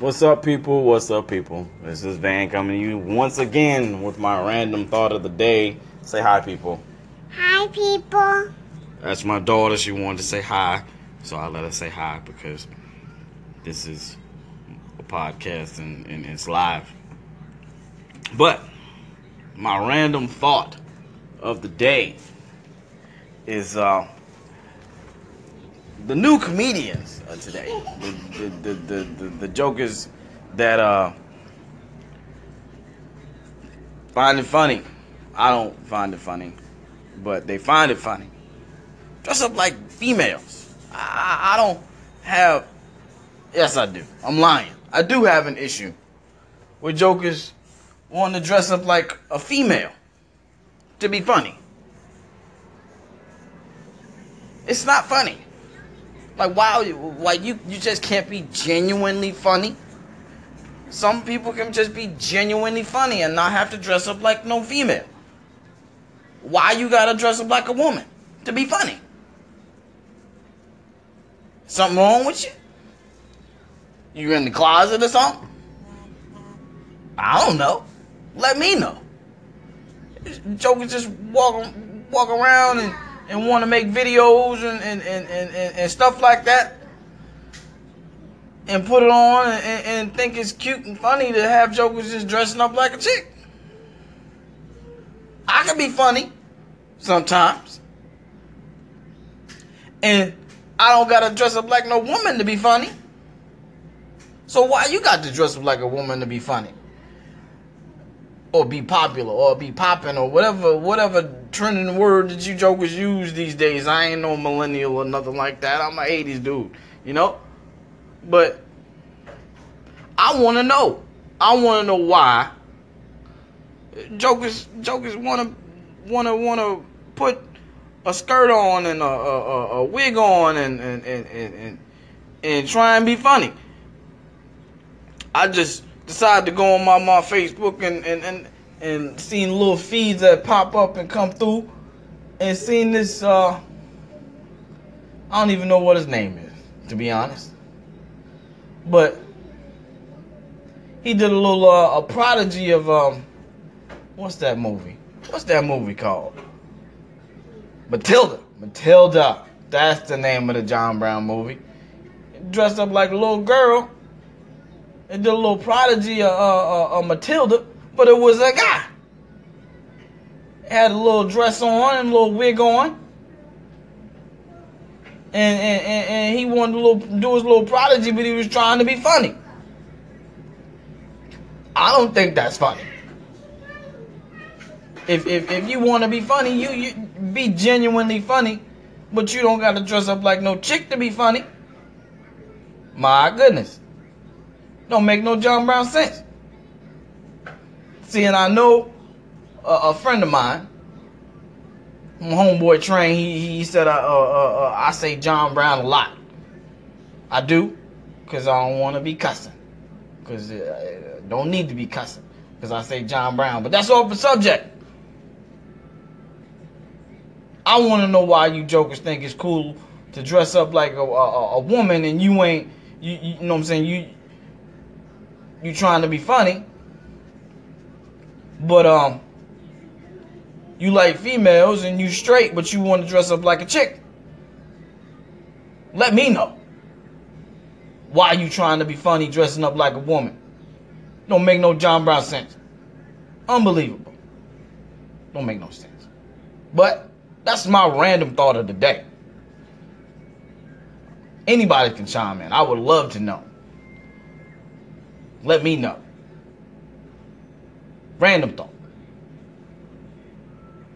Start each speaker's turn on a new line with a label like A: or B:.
A: What's up, people? What's up, people? This is Van coming to you once again with my random thought of the day. Say hi, people.
B: Hi, people.
A: That's my daughter. She wanted to say hi, so I let her say hi because this is a podcast and it's live. But my random thought of the day is the new comedians of today. The jokers that find it funny. I don't find it funny, but they find it funny. Dress up like females. I don't have. Yes, I do. I'm lying. I do have an issue with jokers wanting to dress up like a female to be funny. It's not funny. Like, wow, you just can't be genuinely funny. Some people can just be genuinely funny and not have to dress up like no female. Why you gotta dress up like a woman to be funny? Something wrong with you? You in the closet or something? I don't know. Let me know. Jokers just walk around and want to make videos and stuff like that. And put it on and think it's cute and funny to have jokers just dressing up like a chick. I can be funny sometimes. And I don't gotta dress up like no woman to be funny. So why you got to dress up like a woman to be funny? Or be popular or be popping or whatever trending word that you jokers use these days. I ain't no millennial or nothing like that. I'm an 80s dude, you know? But I want to know. I want to know why jokers want to put a skirt on and a wig on and try and be funny. I just decided to go on my Facebook and seen little feeds that pop up and come through and seen this I don't even know what his name is, to be honest. But he did a little a prodigy of what's that movie? What's that movie called? Matilda. That's the name of the John Brown movie. Dressed up like a little girl and did a little prodigy of Matilda, but it was a guy. Had a little dress on and a little wig on. And he wanted to do his little prodigy, but he was trying to be funny. I don't think that's funny. If you want to be funny, you be genuinely funny, but you don't got to dress up like no chick to be funny. My goodness. Don't make no John Brown sense. See, and I know a friend of mine, my homeboy Train, he said I say John Brown a lot. I do, because I don't want to be cussing. Because don't need to be cussing. Because I say John Brown. But that's off the subject. I want to know why you jokers think it's cool to dress up like a woman and you ain't, you know what I'm saying, you trying to be funny, but you like females and you straight, but you want to dress up like a chick. Let me know why you trying to be funny dressing up like a woman. Don't make no John Brown sense. Unbelievable. Don't make no sense. But that's my random thought of the day. Anybody can chime in. I would love to know. Let me know. Random thought.